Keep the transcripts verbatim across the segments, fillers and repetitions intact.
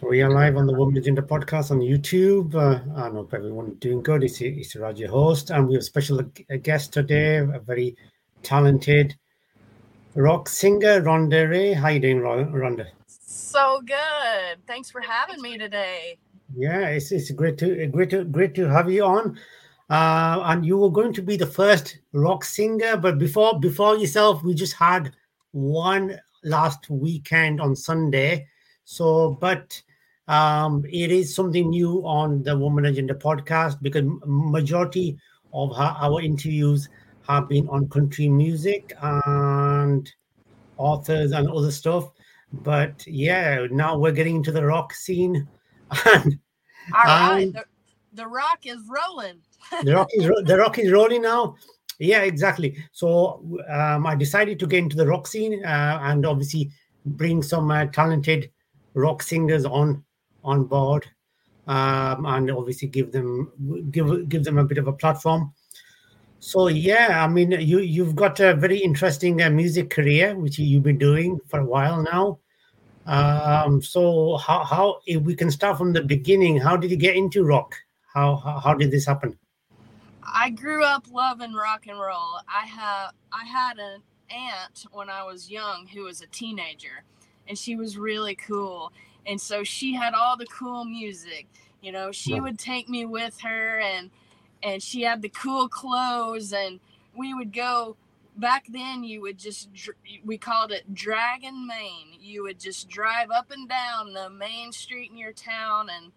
We are live on the Woman Agenda podcast on YouTube. Uh, I hope everyone is doing good. It's, it's Raj, your host, and we have a special guest today, a very talented rock singer, Rhonda Ray. How you doing, Rhonda? So good. Thanks for having me today. Yeah, it's it's great to great to great to have you on. Uh, and you were going to be the first rock singer, but before before yourself, we just had one last weekend on Sunday. So, but um, it is something new on the Woman Agenda podcast because majority of our, our interviews have been on country music and authors and other stuff. But yeah, now we're getting into the rock scene, and all right, um, the, the rock is rolling. the rock is the rock is rolling now. Yeah, exactly. So um, I decided to get into the rock scene uh, and obviously bring some uh, talented rock singers on on board, um, and obviously give them give give them a bit of a platform. So yeah, I mean, you you've got a very interesting uh, music career which you've been doing for a while now. Um, so how how if we can start from the beginning, how did you get into rock? How how, how did this happen? I grew up loving rock and roll. I have I had an aunt when I was young who was a teenager, and she was really cool. And so she had all the cool music. You know, she yeah. would take me with her, and and she had the cool clothes, and we would go. Back then, you would just, we called it Dragon Main. You would just drive up and down the main street in your town, and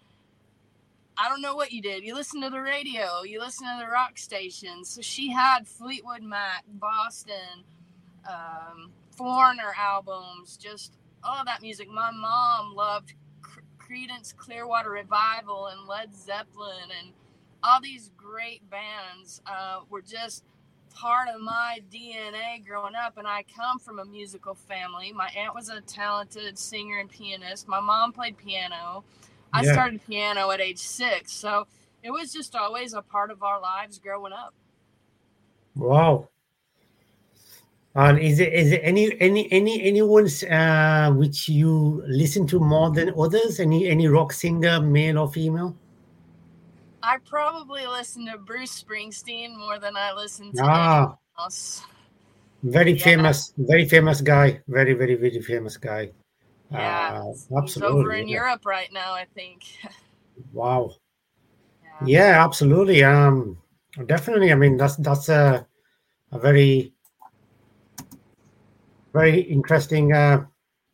I don't know what you did. You listened to the radio. You listened to the rock stations. So she had Fleetwood Mac, Boston, um, Foreigner albums, just all that music. My mom loved Creedence Clearwater Revival and Led Zeppelin, and all these great bands uh, were just part of my D N A growing up. And I come from a musical family. My aunt was a talented singer and pianist. My mom played piano. I yeah. started piano at age six, so it was just always a part of our lives growing up. Wow. And is it is it any any any anyone's uh, which you listen to more than others? Any any rock singer, male or female? I probably listen to Bruce Springsteen more than I listen to ah, anyone else. Very yeah. famous, very famous guy. Very very very famous guy. Yeah, uh, absolutely. He's over in yeah. Europe right now, I think. Wow. Yeah. yeah, absolutely. Um, definitely. I mean, that's that's a a very very interesting. Uh,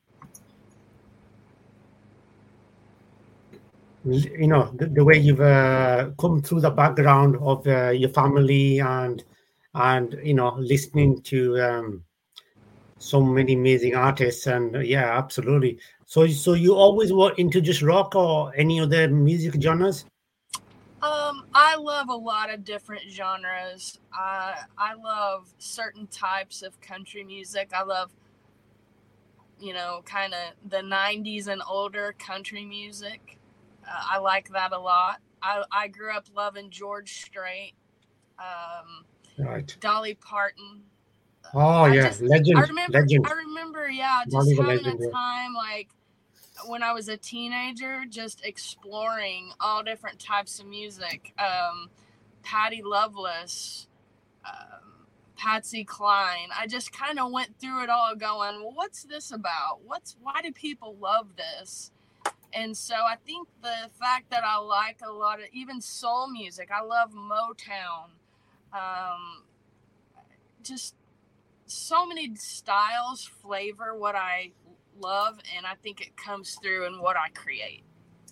you know, the, the way you've uh, come through the background of uh, your family and and you know listening to um, so many amazing artists, and uh, yeah, absolutely. So, so you always were into just rock or any other music genres? Um, I love a lot of different genres. I I love certain types of country music. I love, you know, kind of the nineties and older country music. Uh, I like that a lot. I I grew up loving George Strait, um, right, Dolly Parton. Oh I yeah, just, legend. I remember. Legend. I remember. Yeah, just having legend, a time yeah. like when I was a teenager, just exploring all different types of music. Um, Patti Loveless, um, Patsy Cline. I just kind of went through it all, going, "Well, what's this about? What's why do people love this?" And so I think the fact that I like a lot of even soul music. I love Motown. Um, just so many styles flavor what I love, and I think it comes through in what I create.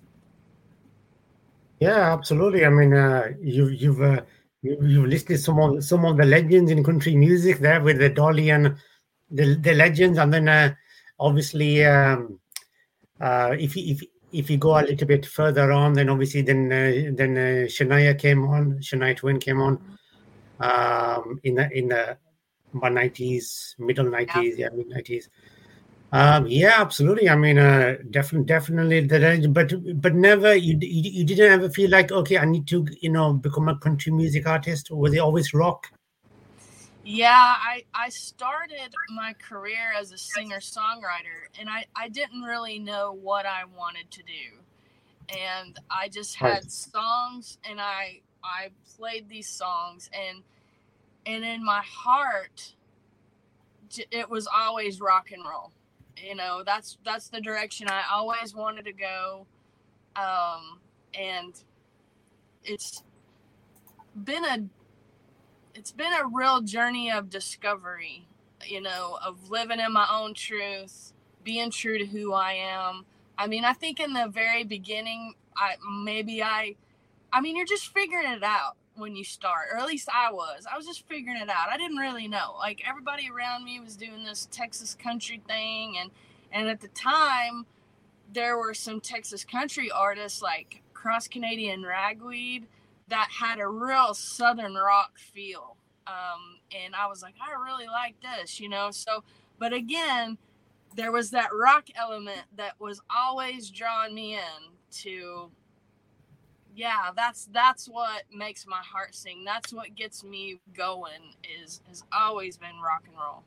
Yeah, absolutely. I mean, uh, you, you've uh, you, you've listed some of some of the legends in country music there with the Dolly and the the legends, and then uh, obviously um, uh, if you, if if you go a little bit further on, then obviously then uh, then uh, Shania came on, Shania Twain came on um, in the in the nineties, middle nineties, yeah, yeah mid nineties. Um, yeah, absolutely. I mean, uh, definitely, definitely the range, but but never you, you you didn't ever feel like, okay, I need to you know become a country music artist, or was it always rock? Yeah, I, I started my career as a singer-songwriter, and I, I didn't really know what I wanted to do. And I just Right. had songs, and I I played these songs, and and in my heart, it was always rock and roll. You know, that's that's the direction I always wanted to go. Um, and it's been a it's been a real journey of discovery, you know, of living in my own truth, being true to who I am. I mean, I think in the very beginning, I maybe I, I mean, you're just figuring it out when you start, or at least I was. I was just figuring it out. I didn't really know. Like everybody around me was doing this Texas country thing, and and at the time, there were some Texas country artists like Cross Canadian Ragweed that had a real Southern rock feel. Um, and I was like, I really like this, you know? So, but again, there was that rock element that was always drawing me in to, yeah, that's, that's what makes my heart sing. That's what gets me going is, has always been rock and roll.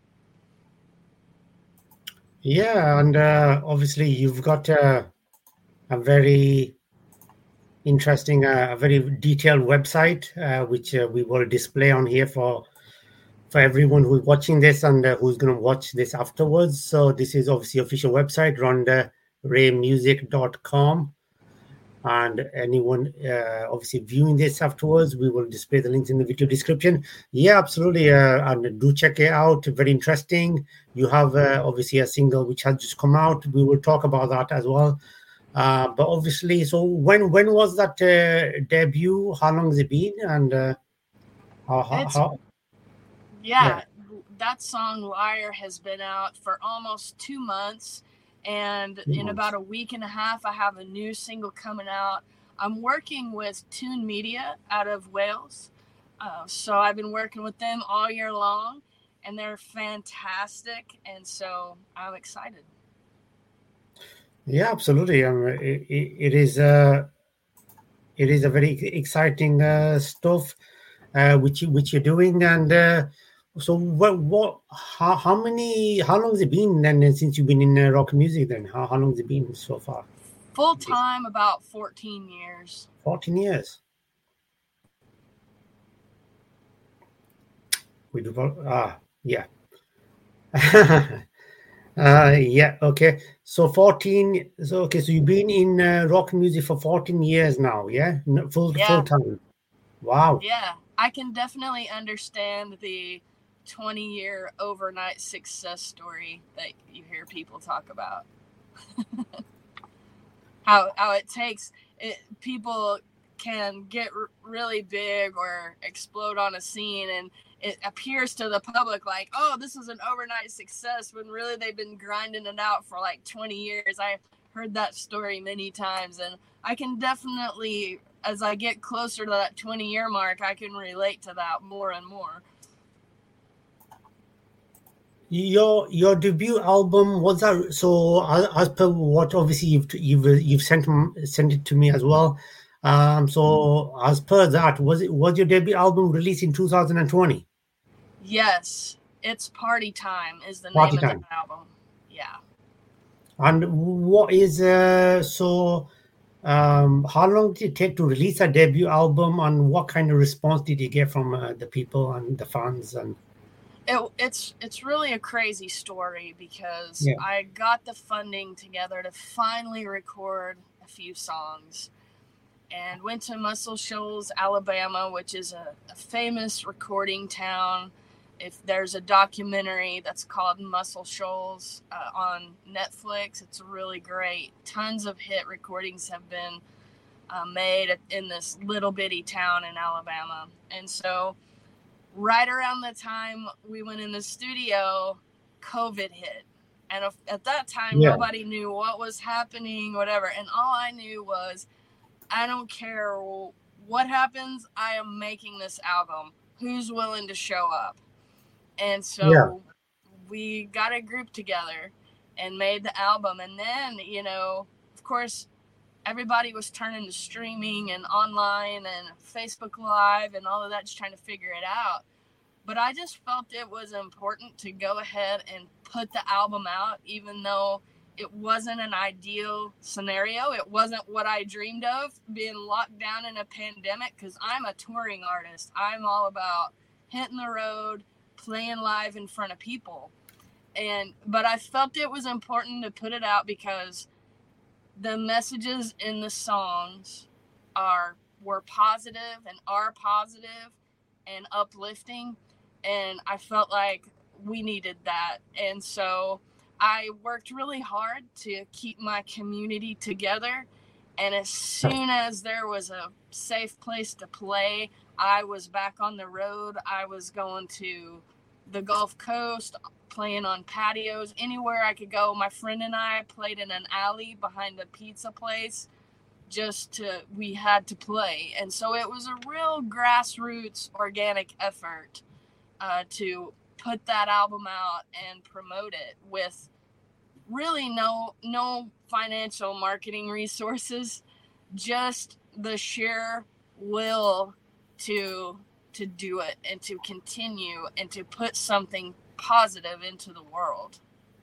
Yeah. And uh, obviously you've got uh, a very interesting, uh, a very detailed website, uh, which uh, we will display on here for for everyone who's watching this and uh, who's going to watch this afterwards. So this is obviously official website, rhonda ray music dot com. And anyone uh, obviously viewing this afterwards, we will display the links in the video description. Yeah, absolutely. Uh, and do check it out. Very interesting. You have uh, obviously a single which has just come out. We will talk about that as well. Uh, but obviously, so when when was that uh, debut? How long has it been? And uh, how, how, It's, how yeah, yeah. that song Liar has been out for almost two months. And in about a week and a half, I have a new single coming out. I'm working with Tune Media out of Wales. Uh, so I've been working with them all year long, and they're fantastic. And so I'm excited. Yeah, absolutely. Um, it, it, it is uh, it is a very exciting uh, stuff uh, which you, which you're doing. And uh, so, what what how, how many how long has it been then since you've been in uh, rock music? Then how how long has it been so far? Full time, about fourteen years. Fourteen years. We do ah yeah. Uh, yeah, okay. So fourteen, so okay, so you've been in uh, rock music for fourteen years now, yeah? N- Full full Yeah. time. Wow. Yeah. I can definitely understand the twenty year overnight success story that you hear people talk about. how how it takes it, people can get r- really big or explode on a scene, and it appears to the public like, oh, this is an overnight success, when really they've been grinding it out for like twenty years. I heard that story many times, and I can definitely, as I get closer to that twenty year mark, I can relate to that more and more. Your your debut album was that so as, as per what obviously you've you've you've sent m- sent it to me as well. Um, so as per that, was it was your debut album released in two thousand twenty? Yes, It's Party Time is the Party name of the time. album. Yeah. And what is uh so um how long did it take to release a debut album, and what kind of response did you get from uh, the people and the fans? And It, it's it's really a crazy story because yeah, I got the funding together to finally record a few songs, and went to Muscle Shoals, Alabama, which is a, a famous recording town. If there's a documentary that's called Muscle Shoals uh, on Netflix, it's really great. Tons of hit recordings have been uh, made in this little bitty town in Alabama, and so right around the time we went in the studio, COVID hit. And at that time, yeah, nobody knew what was happening, whatever. And all I knew was, I don't care what happens, I am making this album. Who's willing to show up? And yeah, so we got a group together and made the album. And then, you know, of course, everybody was turning to streaming and online and Facebook Live and all of that, just trying to figure it out. but I just felt it was important to go ahead and put the album out, even though it wasn't an ideal scenario. It wasn't what I dreamed of, being locked down in a pandemic, because I'm a touring artist. I'm all about hitting the road, playing live in front of people. And but I felt it was important to put it out because the messages in the songs are were positive and are positive and uplifting, and I felt like we needed that. And so I worked really hard to keep my community together, and as soon as there was a safe place to play, I was back on the road. I was going to the Gulf Coast, playing on patios, anywhere I could go. My friend and I played in an alley behind a pizza place, just to, we had to play. And so it was a real grassroots organic effort uh, to put that album out and promote it with really no no financial marketing resources, just the sheer will to to do it and to continue and to put something positive into the world.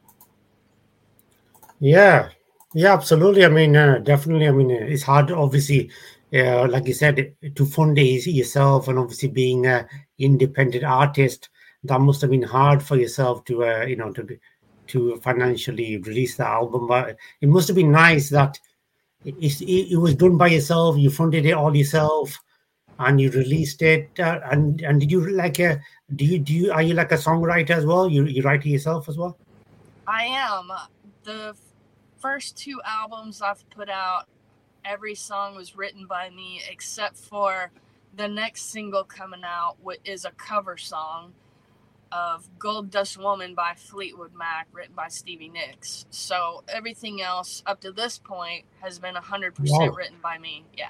Yeah, yeah, absolutely. I mean, uh, definitely. I mean, uh, it's hard, obviously, uh, like you said, to fund it yourself, and obviously being an independent artist, that must have been hard for yourself to, uh, you know, to to financially release the album. But it must have been nice that it, it, it was done by yourself. You funded it all yourself, and you released it. Uh, and and did you like a? Do you do you are you like a songwriter as well? You you write it yourself as well? I am. The first two albums I've put out, every song was written by me, except for the next single coming out, which is a cover song of Gold Dust Woman by Fleetwood Mac, written by Stevie Nicks. So everything else up to this point has been one hundred percent Wow. written by me. Yeah.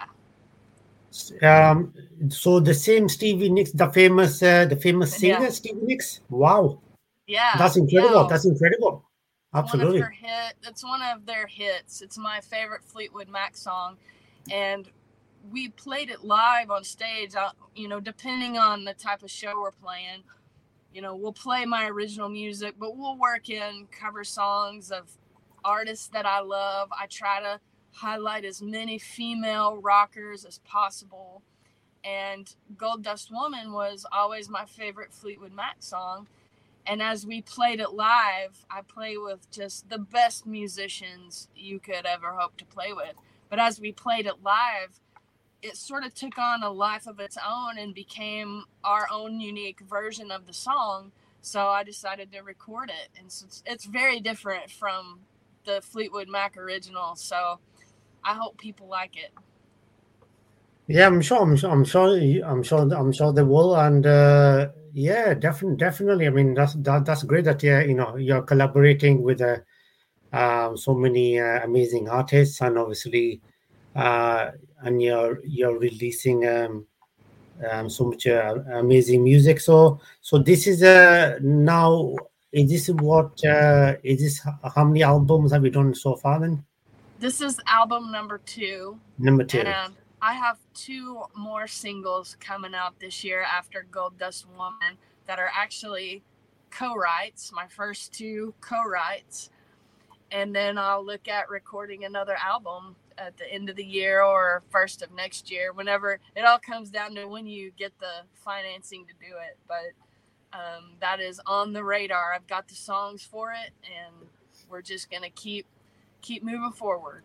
Um, so the same Stevie Nicks, the famous, uh, the famous Yeah. singer Stevie Nicks. Wow, Yeah. that's incredible. Yeah. That's incredible. It's one of Absolutely. her hit. It's one of their hits. It's my favorite Fleetwood Mac song, and we played it live on stage. I, you know, depending on the type of show we're playing, you know, we'll play my original music, but we'll work in cover songs of artists that I love. I try to highlight as many female rockers as possible. And Gold Dust Woman was always my favorite Fleetwood Mac song. And as we played it live, I play with just the best musicians you could ever hope to play with. But as we played it live, it sort of took on a life of its own and became our own unique version of the song. So I decided to record it. And so it's, it's very different from the Fleetwood Mac original. So I hope people like it. Yeah, I'm sure. I'm sure. I'm sure. I'm sure. I'm sure they will. And uh, yeah, definitely. Definitely. I mean, that's that, that's great that yeah, you know, you're collaborating with uh, um, so many uh, amazing artists, and obviously, uh, and you're you're releasing um, um, so much uh, amazing music. So, so this is uh, now. Is this what? Uh, is this how many albums have you done so far? Then this is album number two. Number two. And I have two more singles coming out this year after Gold Dust Woman that are actually co-writes. My first two co-writes. And then I'll look at recording another album at the end of the year or first of next year, whenever it all comes down to when you get the financing to do it. But um, that is on the radar. I've got the songs for it, and we're just going to keep keep moving forward.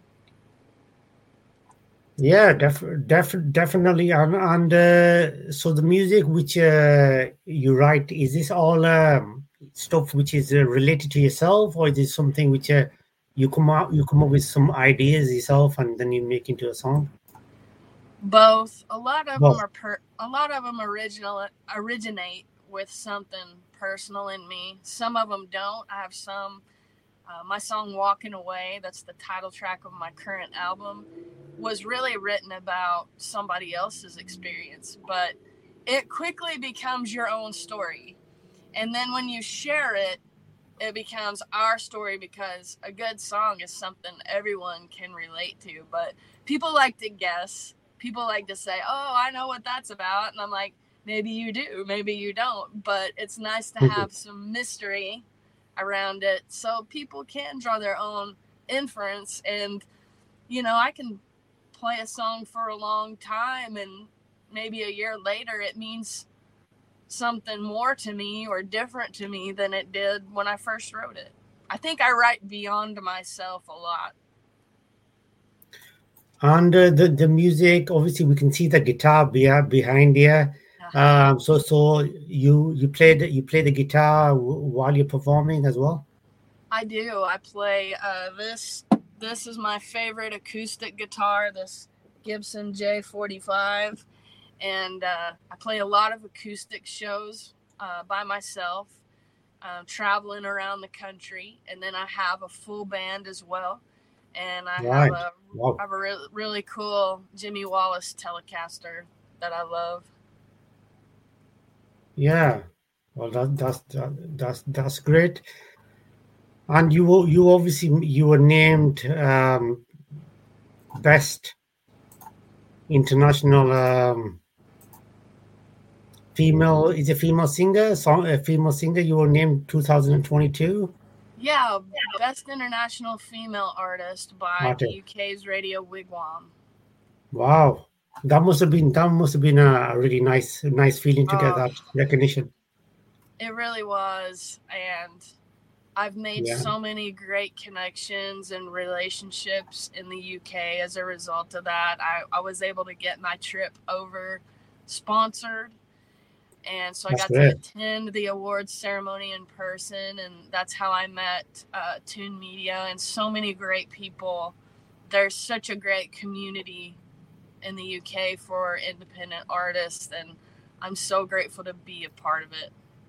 Yeah, def, def, definitely. And, and uh, so the music which uh, you write, is this all um, stuff which is uh, related to yourself, or is it something which uh, you come out, you come up with some ideas yourself and then you make into a song? Both. A lot of Both. them are per, a lot of them original originate with something personal in me. Some of them don't. I have some. Uh, my song "Walking Away," that's the title track of my current album, was really written about somebody else's experience, but it quickly becomes your own story. And then when you share it, it becomes our story, because a good song is something everyone can relate to. But people like to guess. People like to say, oh, I know what that's about. And I'm like, maybe you do, maybe you don't, but it's nice to have some mystery around it so people can draw their own inference. And, you know, I can play a song for a long time and maybe a year later it means something more to me or different to me than it did when I first wrote it. I think I write beyond myself a lot. And uh, the the music, obviously, we can see the guitar be, behind here. Um, so so you you play the, you play the guitar while you're performing as well? I do. I play uh, this. This is my favorite acoustic guitar. This Gibson J forty-five, and uh, I play a lot of acoustic shows uh, by myself, uh, traveling around the country, and then I have a full band as well. And I right. have a wow. I have a re- really cool Jimmy Wallace Telecaster that I love. Yeah, well, that, that's that, that's that's great. And you you obviously you were named um, best international um, female is a female singer song a female singer. You were named two thousand twenty-two. Yeah, best international female artist by Artist. the U K's Radio Wigwam. Wow, that must have been that must have been a really nice nice feeling to get Oh, that recognition. It really was, and I've made Yeah. so many great connections and relationships in the U K as a result of that. I, I was able to get my trip over sponsored, and so I That's got great. to attend the awards ceremony in person, and that's how I met uh, Tune Media and so many great people. There's such a great community in the U K for independent artists, and I'm so grateful to be a part of it.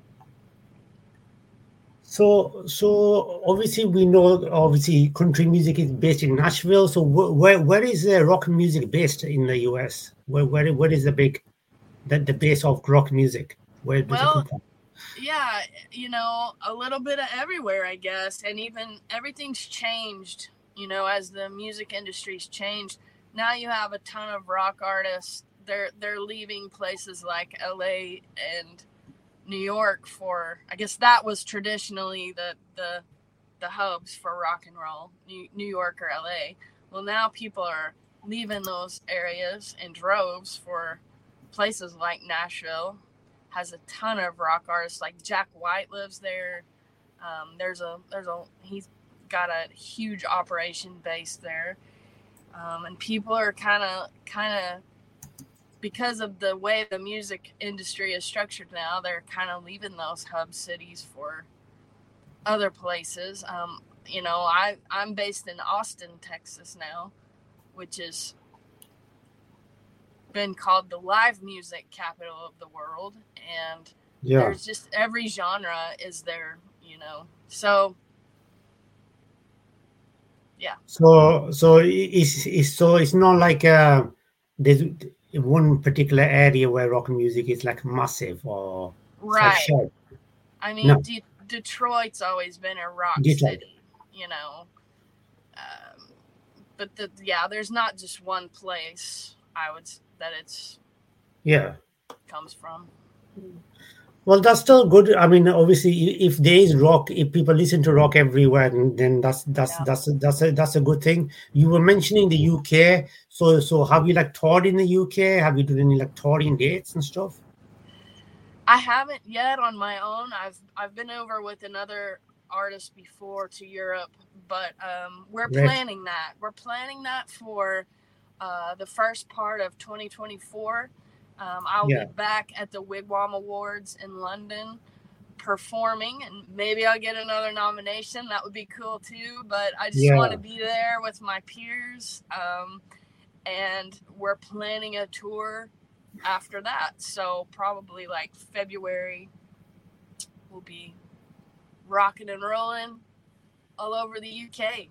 So, so obviously we know obviously country music is based in Nashville. So wh- where where is uh, rock music based in the U S? Where where where is the big the, the base of rock music? Where does it Well, come from? yeah, you know, a little bit of everywhere, I guess, and even everything's changed. You know, as the music industry's changed, now you have a ton of rock artists. They're they're leaving places like L A and New York for, I guess that was traditionally the the the hubs for rock and roll, New, New York or L A. Well, now people are leaving those areas in droves for places like Nashville. Has a ton of rock artists, like Jack White lives there. Um, there's a there's a he's got a huge operation base there, um, and people are kind of kind of because of the way the music industry is structured now, they're kind of leaving those hub cities for other places. Um, you know, I, I'm based in Austin, Texas now, which has been called the live music capital of the world. And Yeah. there's just every genre is there, you know. So, yeah. So so it's, it's so it's not like uh, there's one particular area where rock music is like massive or it's like Right. shared. I mean, No. De- Detroit's always been a rock Detroit. city, you know. Um, but the, yeah, there's not just one place I would s- that it's Yeah. comes from. Well, that's still good. I mean, obviously, i- if there is rock, if people listen to rock everywhere, then then that's that's Yeah. that's that's a that's a good thing. You were mentioning the U K, so so have you like toured in the U K? Have you done any like touring dates and stuff? I haven't yet on my own. I've I've been over with another artist before to Europe, but um, we're Great. planning that. We're planning that for uh, the first part of twenty twenty-four. Um, I'll Yeah. be back at the Wigwam Awards in London performing, and maybe I'll get another nomination. That would be cool too. But I just Yeah. want to be there with my peers, um, and we're planning a tour after that. So probably like February, we'll be rocking and rolling all over the U K.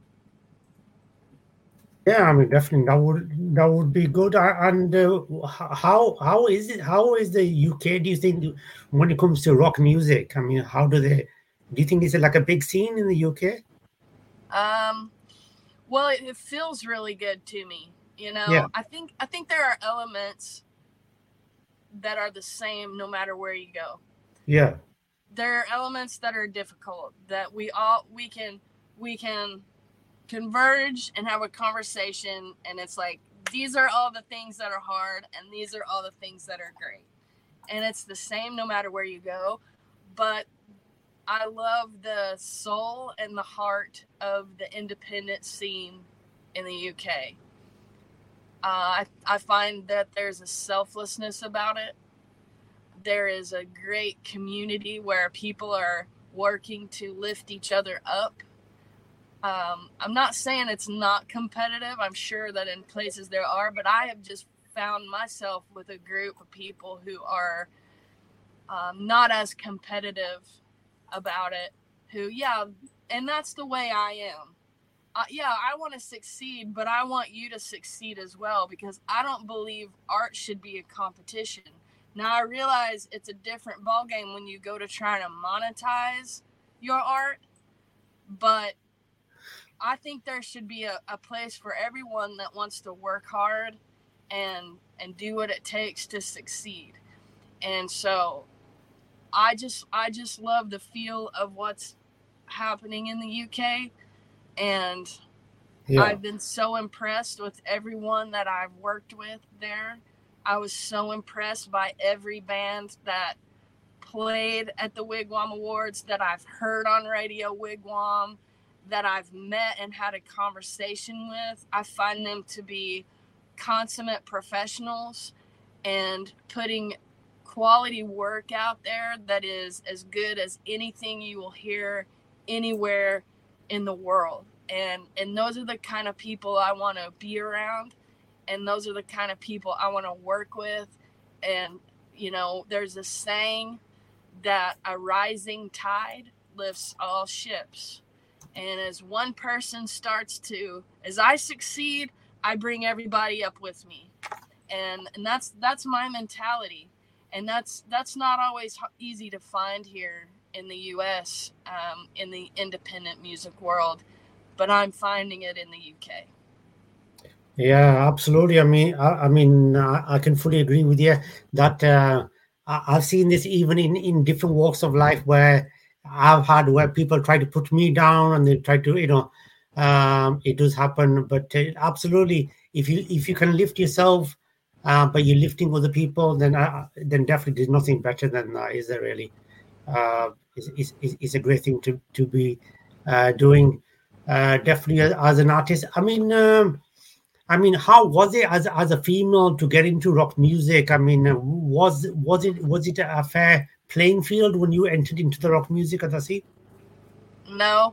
Yeah, I mean, definitely that would that would be good. Uh, And uh, h- how how is it? How is the U K? Do you think when it comes to rock music? I mean, how do they? Do you think it's like a big scene in the U K? Um, well, it, it feels really good to me. You know, Yeah. I think I think there are elements that are the same no matter where you go. Yeah. There are elements that are difficult that we all we can we can converge and have a conversation, and it's like, these are all the things that are hard and these are all the things that are great, and it's the same no matter where you go. But I love the soul and the heart of the independent scene in the U K. uh, I, I find that there's a selflessness about it. There is a great community where people are working to lift each other up. Um, I'm not saying it's not competitive. I'm sure that in places there are, but I have just found myself with a group of people who are um, not as competitive about it, who, yeah, and that's the way I am. Uh, yeah, I want to succeed, but I want you to succeed as well, because I don't believe art should be a competition. Now, I realize it's a different ballgame when you go to try to monetize your art, but I think there should be a, a place for everyone that wants to work hard and and do what it takes to succeed. And so I just I just love the feel of what's happening in the U K, and yeah. I've been so impressed with everyone that I've worked with there. I was so impressed by every band that played at the Wigwam Awards, that I've heard on Radio Wigwam, that I've met and had a conversation with. I find them to be consummate professionals and putting quality work out there that is as good as anything you will hear anywhere in the world. And and those are the kind of people I want to be around, and those are the kind of people I want to work with. And, you know, there's a saying that a rising tide lifts all ships. And as one person starts to, as I succeed, I bring everybody up with me. And and that's that's my mentality. And that's that's not always easy to find here in the U S, um, in the independent music world, but I'm finding it in the U K. Yeah, absolutely. I mean, I, I mean, I, I can fully agree with you that uh, I, I've seen this even in, in different walks of life, where I've had where people try to put me down and they try to, you know, um, it does happen. But uh, absolutely, if you if you can lift yourself, uh, but you're lifting other people, then uh, then definitely there's nothing better than that, is there really? Uh, it's, it's, it's a great thing to to be uh, doing. Uh, definitely as an artist. I mean. Um, I mean, how was it as as a female to get into rock music? I mean, was was it was it a fair playing field when you entered into the rock music, Adasi? No.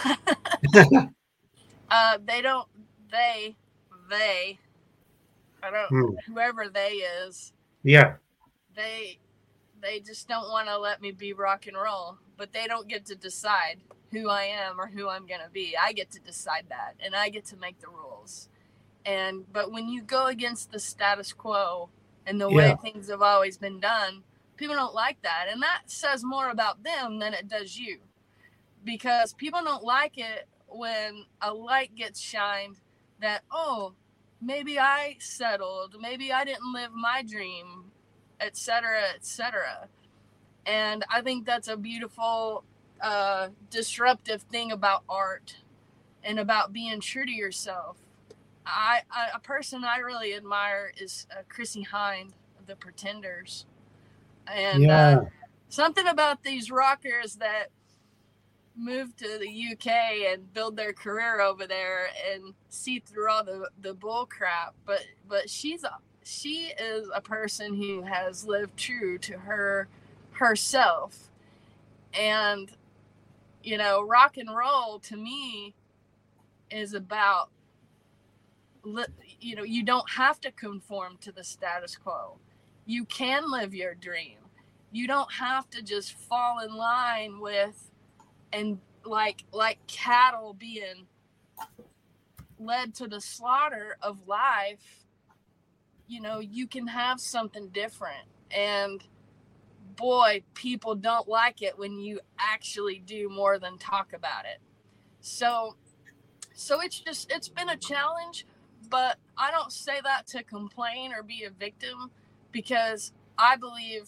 uh, they don't. They, they. I don't. Hmm. Whoever they is. Yeah. They, they just don't want to let me be rock and roll. But they don't get to decide who I am or who I'm gonna be. I get to decide that, and I get to make the rules. And but when you go against the status quo and the yeah. way things have always been done, people don't like that. And that says more about them than it does you. Because people don't like it when a light gets shined that, oh, maybe I settled, maybe I didn't live my dream, et cetera, et cetera. And I think that's a beautiful, uh, disruptive thing about art and about being true to yourself. I, I a person I really admire is uh, Chrissie Hynde of the Pretenders, and yeah. uh, something about these rockers that move to the U K and build their career over there and see through all the, the bull crap. But but she's a, she is a person who has lived true to her herself, and you know, rock and roll to me is about. You know, you don't have to conform to the status quo. You can live your dream. You don't have to just fall in line with and like like cattle being led to the slaughter of life. You know, you can have something different. And boy, people don't like it when you actually do more than talk about it. So so it's just it's been a challenge. But I don't say that to complain or be a victim, because I believe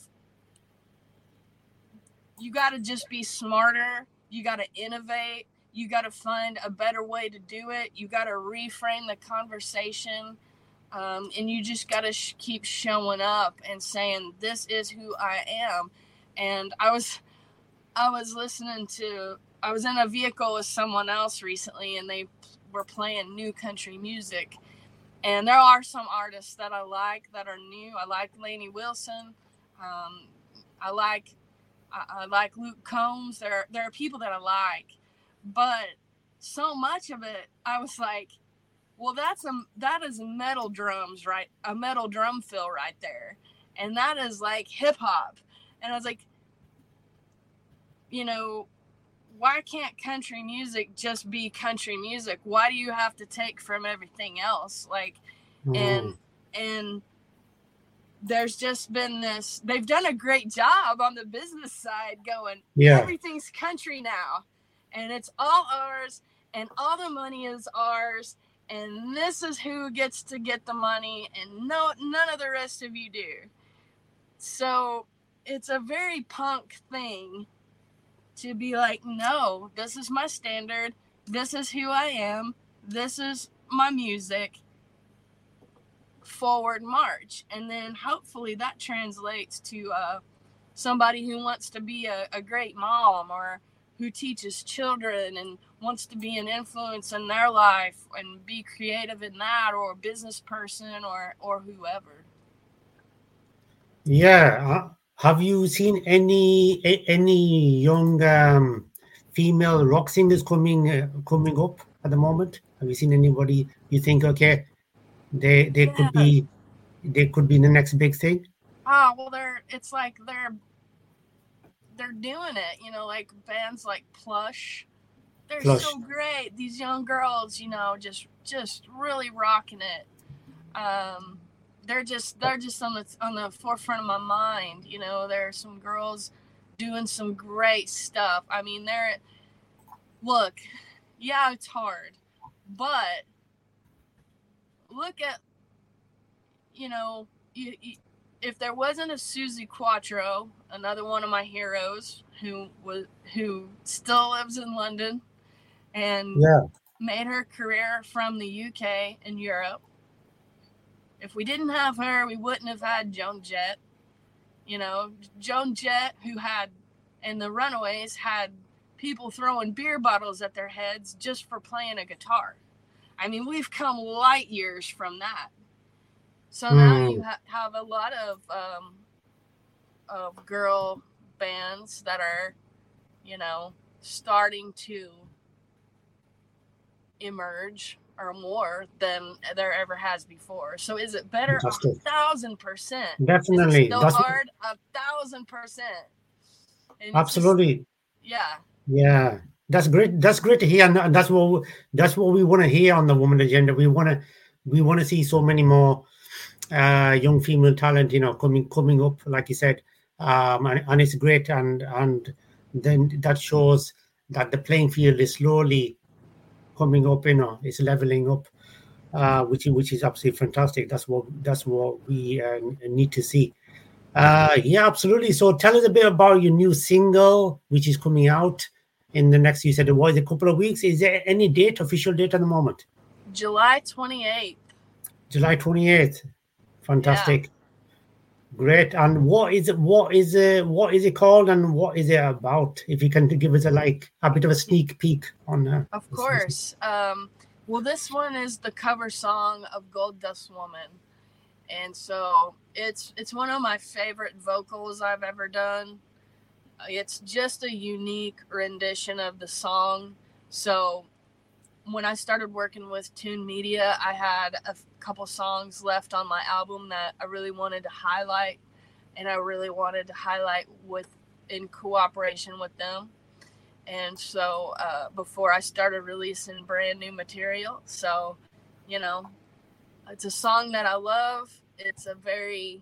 you got to just be smarter. You got to innovate. You got to find a better way to do it. You got to reframe the conversation. Um, and you just got to sh- keep showing up and saying, this is who I am. And I was, I was listening to, I was in a vehicle with someone else recently, and they were playing new country music. And there are some artists that I like that are new. I like Lainey Wilson. Um, I like, I, I like Luke Combs. There, there are people that I like, but so much of it, I was like, well, that's a, that is metal drums, right? A metal drum fill right there. And that is like hip hop. And I was like, you know, why can't country music just be country music? Why do you have to take from everything else? Like, mm. and, and there's just been this, they've done a great job on the business side going, yeah, everything's country now. And it's all ours. And all the money is ours. And this is who gets to get the money, and no, none of the rest of you do. So it's a very punk thing to be like, no, this is my standard. This is who I am. This is my music. Forward march. And then hopefully that translates to uh, somebody who wants to be a, a great mom, or who teaches children and wants to be an influence in their life and be creative in that, or a business person, or or whoever. Yeah. Have you seen any any young um, female rock singers coming uh, coming up at the moment? Have you seen anybody you think, okay, they they yeah. could be they could be the next big thing? Oh, well, they're it's like they're they're doing it, you know, like bands like Plush. They're Plush. So great. These young girls, you know, just just really rocking it. Um, they're just they're just on the on the forefront of my mind. You know, there are some girls doing some great stuff. I mean, they're look, yeah, it's hard, but look at, you know, you, you if there wasn't a Susie Quattro, another one of my heroes, who was who still lives in London and yeah. made her career from the U K and Europe. If we didn't have her, we wouldn't have had Joan Jett. You know, Joan Jett, who had, and the Runaways had people throwing beer bottles at their heads just for playing a guitar. I mean, we've come light years from that. So now mm. you ha- have a lot of um, of girl bands that are, you know, starting to emerge, or more than there ever has before. So is it better? A thousand percent. Definitely. Is it still That's hard? What... A thousand percent. And absolutely. Just, yeah. Yeah. That's great. That's great to hear, and that's what that's what we want to hear on the Woman Agenda. We want to we want to see so many more uh, young female talent, you know, coming coming up, like you said, um, and, and it's great, and and then that shows that the playing field is slowly coming up, you know, it's leveling up, uh, which which is absolutely fantastic. That's what that's what we uh, need to see. Uh, yeah, absolutely. So tell us a bit about your new single, which is coming out in the next, you said it was a couple of weeks. Is there any date, official date at the moment? July twenty-eighth. July twenty-eighth. Fantastic. Yeah. Great. And what is it? What is it? What is it called? And what is it about? If you can give us a like a bit of a sneak peek on that. Of course. Um, well, this one is the cover song of Gold Dust Woman, and so it's it's one of my favorite vocals I've ever done. It's just a unique rendition of the song. So when I started working with Tune Media, I had a couple songs left on my album that I really wanted to highlight, and I really wanted to highlight with in cooperation with them. And so uh, before I started releasing brand new material, so, you know, it's a song that I love. It's a very,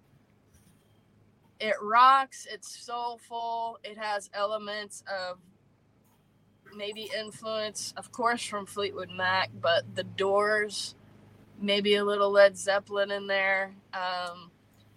it rocks, it's soulful, it has elements of maybe influence, of course, from Fleetwood Mac, but the Doors, maybe a little Led Zeppelin in there. Um,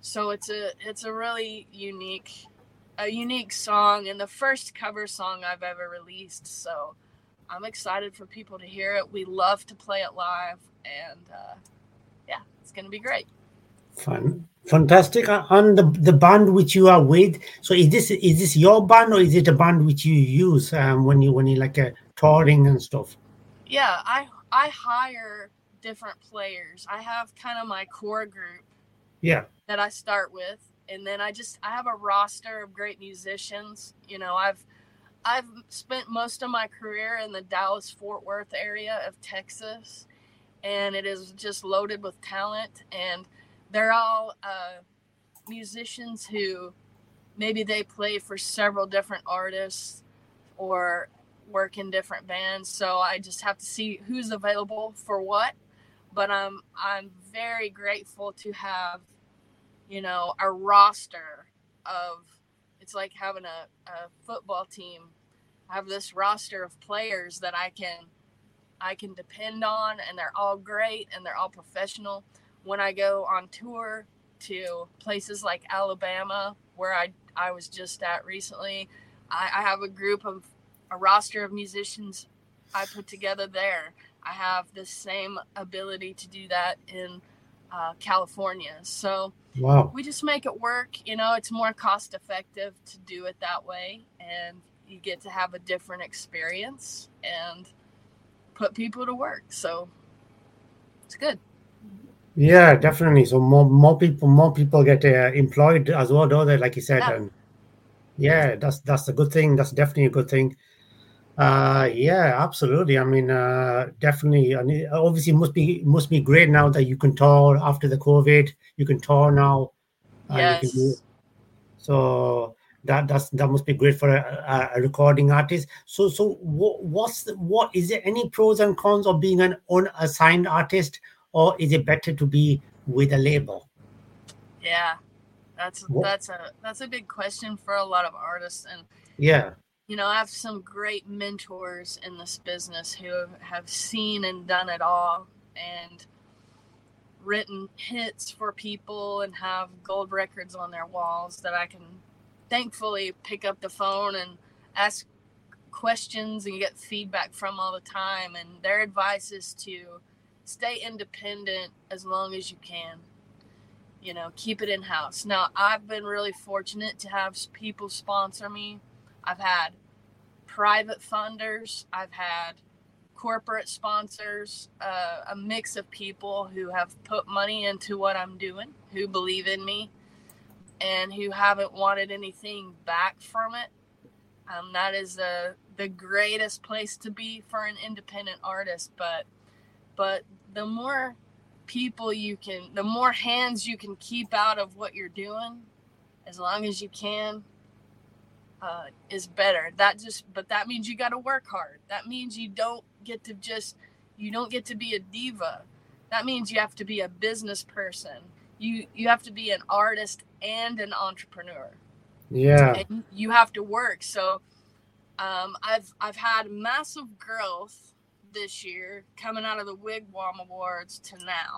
So it's a it's a really unique a unique song, and the first cover song I've ever released. So I'm excited for people to hear it. We love to play it live, and uh, yeah, it's going to be great. Fun, fantastic. Uh, And the the band which you are with, so is this is this your band or is it a band which you use um, when you when you like uh, touring and stuff? Yeah, I I hire different players. I have kind of my core group. Yeah. That I start with, and then I just I have a roster of great musicians. You know, I've I've spent most of my career in the Dallas-Fort Worth area of Texas, and it is just loaded with talent. And they're all uh, musicians who maybe they play for several different artists or work in different bands. So I just have to see who's available for what. But I'm I'm very grateful to have, you know, a roster of, it's like having a, a football team. I have this roster of players that I can, I can depend on, and they're all great and they're all professional. When I go on tour to places like Alabama, where I, I was just at recently, I, I have a group of, a roster of musicians I put together there. I have the same ability to do that in uh, California. So wow, we just make it work. You know, it's more cost effective to do it that way, and you get to have a different experience and put people to work. So it's good. Yeah, definitely. So more more people more people get uh, employed as well, don't they? Like you said, Yeah. and yeah, that's that's a good thing. That's definitely a good thing. Uh, yeah, absolutely. I mean, uh, definitely. I mean, obviously, it must be must be great now that you can tour after the COVID. You can tour now. Uh, you can do Yes. so that that's that must be great for a, a recording artist. So so what what's the, what is there any pros and cons of being an unassigned artist, or is it better to be with a label? Yeah. That's What, that's a that's a big question for a lot of artists. And yeah. you know, I have some great mentors in this business who have seen and done it all and written hits for people and have gold records on their walls that I can thankfully pick up the phone and ask questions and get feedback from all the time. And their advice is to stay independent as long as you can. You know, keep it in-house. Now, I've been really fortunate to have people sponsor me. I've had private funders. I've had corporate sponsors, uh, a mix of people who have put money into what I'm doing, who believe in me, and who haven't wanted anything back from it. Um, that is the the greatest place to be for an independent artist. But but the more people you can, the more hands you can keep out of what you're doing, as long as you can, uh, is better. That just, but that means you got to work hard. That means you don't get to just, you don't get to be a diva. That means you have to be a business person. You you have to be an artist and an entrepreneur. Yeah. And you have to work. So um, I've I've had massive growth this year coming out of the Wigwam Awards to now.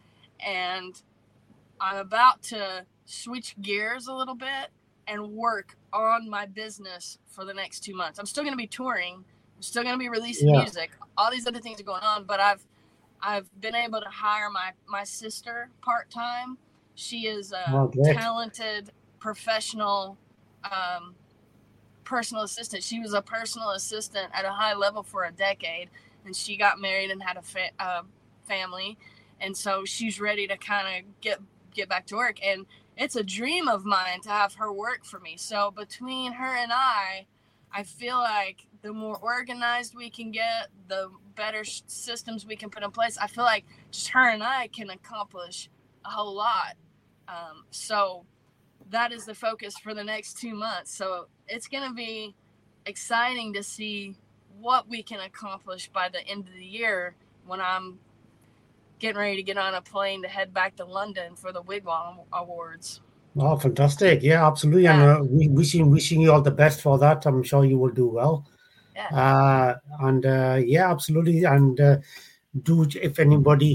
And I'm about to switch gears a little bit and work on my business for the next two months. I'm still going to be touring. I'm still going to be releasing Yeah. music. All these other things are going on, but I've I've been able to hire my, my sister part-time. She is a Oh, great. talented professional um, personal assistant. She was a personal assistant at a high level for a decade, and she got married and had a fa- uh, family. And so she's ready to kind of get get back to work. And it's a dream of mine to have her work for me. So between her and I, I feel like the more organized we can get, the better systems we can put in place. I feel like just her and I can accomplish a whole lot. Um, so that is the focus for the next two months. So it's going to be exciting to see what we can accomplish by the end of the year when I'm getting ready to get on a plane to head back to London for the Wigwam Awards. Oh, fantastic. Yeah, absolutely. Yeah. And uh, we wishing wishing you all the best for that. I'm sure you will do well. Yeah. Uh, and uh, yeah, absolutely. And uh, do if anybody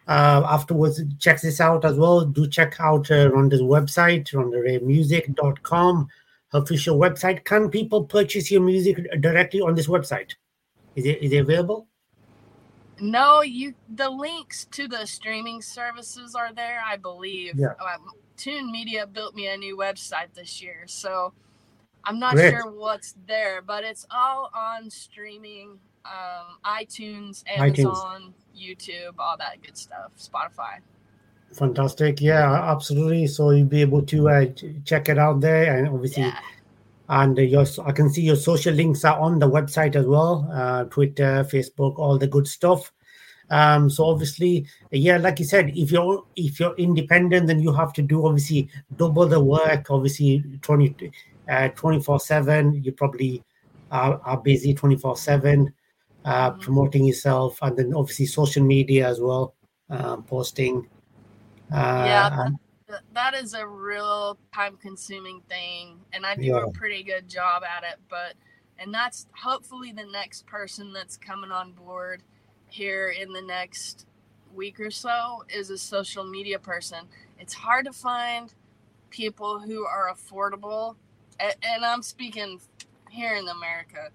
uh, afterwards, check this out as well. Do check out uh, Rhonda's website, rhonda ray music dot com, her official website. Can people purchase your music directly on this website? Is it is it available? No, you. The links to the streaming services are there, I believe. Yeah. Um, Tune Media built me a new website this year, so I'm not Great. sure what's there, but it's all on streaming, um, iTunes, Amazon, iTunes. YouTube, all that good stuff, Spotify. Fantastic. Yeah, absolutely. So you'll be able to uh, check it out there, and obviously, yeah. and uh, your I can see your social links are on the website as well, uh, Twitter, Facebook, all the good stuff. Um, so obviously, yeah, like you said, if you're if you're independent, then you have to do obviously double the work. Obviously, twenty uh, twenty-four seven. You probably are, are busy twenty-four seven, uh, mm-hmm. promoting yourself, and then obviously social media as well, uh, posting. Uh, yeah, that, that is a real time-consuming thing, and I do yeah. a pretty good job at it. But and that's hopefully the next person that's coming on board here in the next week or so is a social media person. It's hard to find people who are affordable, and, and I'm speaking here in America,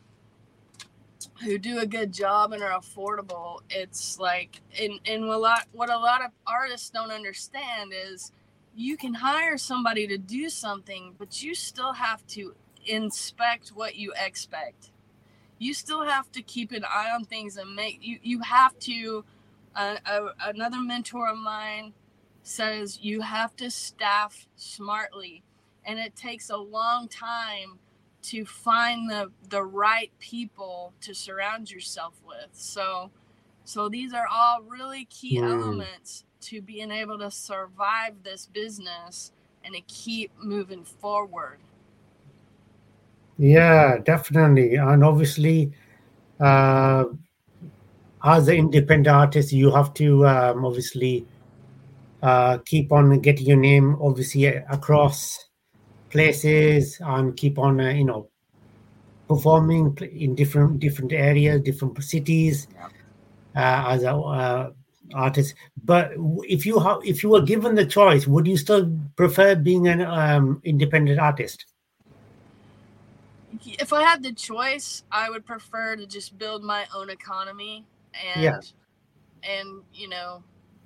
who do a good job and are affordable. It's like, and, and a lot, what a lot of artists don't understand is you can hire somebody to do something, but you still have to inspect what you expect. You still have to keep an eye on things and make you, you have to, uh, uh, another mentor of mine says you have to staff smartly, and it takes a long time to find the, the right people to surround yourself with. So, so these are all really key mm. elements to being able to survive this business and to keep moving forward. Yeah, definitely. And obviously, uh, as an independent artist, you have to um, obviously uh, keep on getting your name, obviously, across places, and keep on, uh, you know, performing in different different areas, different cities, uh, as an uh, artist. But if you have, if you were given the choice, would you still prefer being an um, independent artist? If I had the choice, I would prefer to just build my own economy and, yeah. and you know,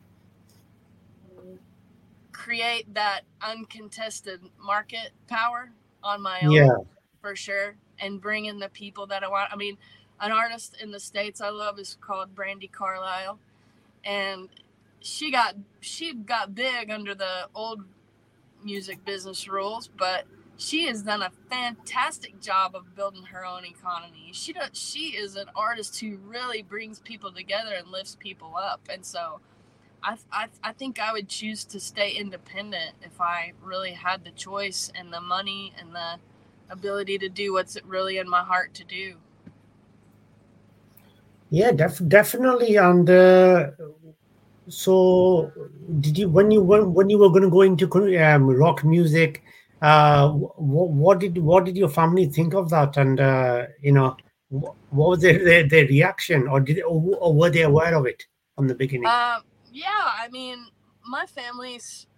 create that uncontested market power on my own, yeah. for sure, and bring in the people that I want. I mean, an artist in the States I love is called Brandi Carlile, and she got she got big under the old music business rules, but she has done a fantastic job of building her own economy. She does, she is an artist who really brings people together and lifts people up. And so I, I I think I would choose to stay independent if I really had the choice and the money and the ability to do what's really in my heart to do. Yeah, def- definitely. And uh, so did you, when you when, when you were going to go into um, rock music, Uh, what, what did what did your family think of that? And uh, you know, what was their, their, their reaction, or did or, or were they aware of it from the beginning? Uh, yeah, I mean, my family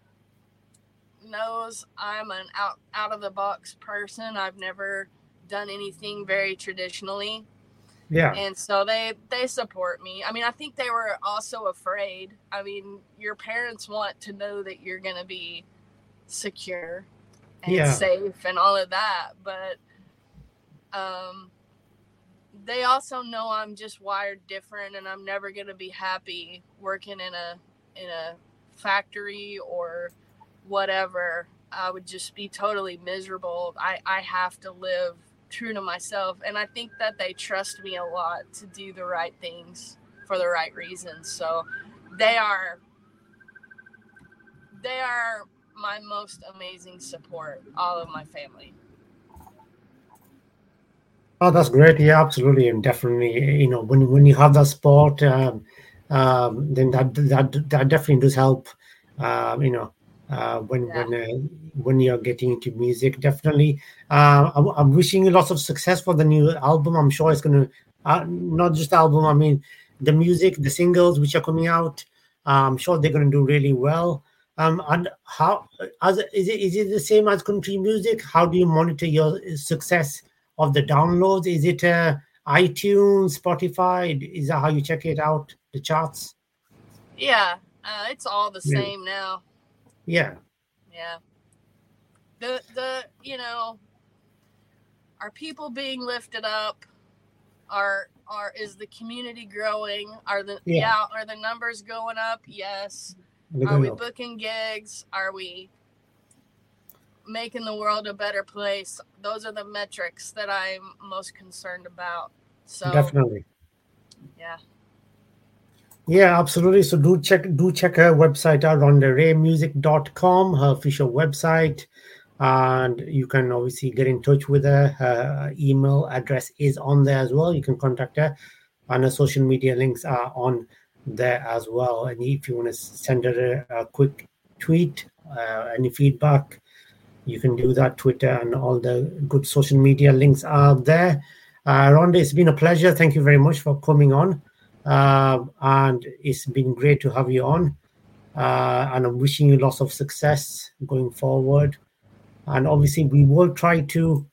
knows I'm an out out of the box person. I've never done anything very traditionally. Yeah, and so they they support me. I mean, I think they were also afraid. I mean, your parents want to know that you're going to be secure and yeah. safe and all of that, but um they also know I'm just wired different, and I'm never going to be happy working in a in a factory or whatever. I would just be totally miserable. I I have to live true to myself, and I think that they trust me a lot to do the right things for the right reasons. So they are they are my most amazing support, all of my family. Oh, that's great. Yeah, absolutely. And definitely, you know, when when you have that support, um, um, then that that that definitely does help. Um, you know, uh, when yeah. when uh, when you're getting into music, definitely. Uh, I'm, I'm wishing you lots of success for the new album. I'm sure it's going to, uh, not just the album. I mean, the music, the singles which are coming out. I'm sure they're going to do really well. Um, and how as is it is it the same as country music? How do you monitor your success of the downloads? Is it uh, iTunes, Spotify? Is that how you check it out? The charts? Yeah, uh, it's all the Yeah. same now. Yeah. Yeah. The the you know, are people being lifted up? Are are is the community growing? Are the Yeah. yeah, are the numbers going up? Yes. They're Are going we up. booking gigs? Are we making the world a better place? Those are the metrics that I'm most concerned about. So Definitely. yeah. Yeah, absolutely. So do check do check her website out, rhonda ray music dot com, her official website. And you can obviously get in touch with her. Her email address is on there as well. You can contact her, and her social media links are on there as well. And if you want to send her a, a quick tweet, uh, any feedback, you can do that. Twitter and all the good social media links are there. Uh, Rhonda, it's been a pleasure. Thank you very much for coming on. Uh, and it's been great to have you on. Uh, and I'm wishing you lots of success going forward. And obviously, we will try to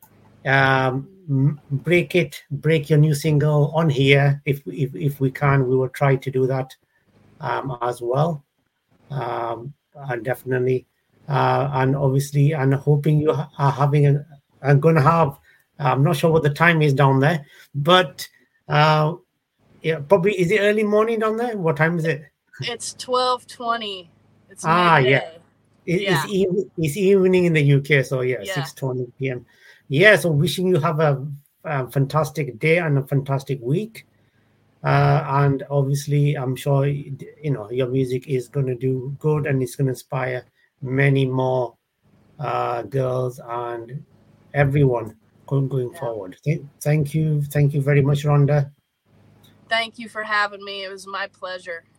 um, break it, break your new single on here if if if we can. We will try to do that um, as well, um, and definitely, uh, and obviously, and hoping you are having a, are going to have. I'm not sure what the time is down there, but uh, yeah, probably is it early morning down there? What time is it? It's twelve twenty. It's Ah, midday. yeah. It, Yeah. It's, even, it's evening in the U K, so yeah, Yeah. six twenty p.m. Yeah, so wishing you have a, a fantastic day and a fantastic week. Uh, and obviously, I'm sure, you know, your music is going to do good and it's going to inspire many more uh, girls and everyone going, going Yeah. forward. Thank, thank you. Thank you very much, Rhonda. Thank you for having me. It was my pleasure.